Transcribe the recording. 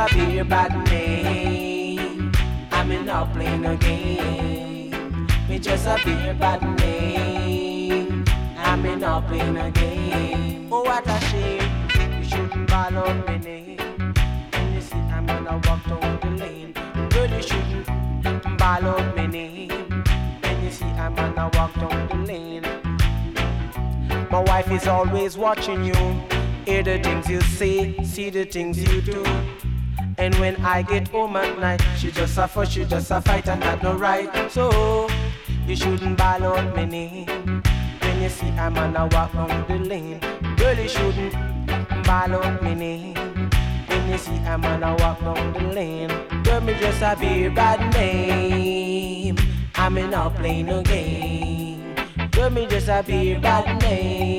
be a bad name. I'm not playing a game. Me just a be a bad name. I'm not playing a game. Oh, what a shame. You shouldn't ball out my name. When you see I'm gonna walk down the lane. Girl, you shouldn't ball out my name. When you see I'm gonna walk down the lane. My wife is always watching you. Hear the things you say, see the things you do. And when I get home at night, she just a fuss, she just a fight, and that no right. So you shouldn't ball out my name. When you see I'm gonna walk down the lane. Girl, you shouldn't ball out my name. When you see I'm gonna walk down the lane. Girl, me just a be a bad name. I'm not playing no game. Girl, me just a be a bad name.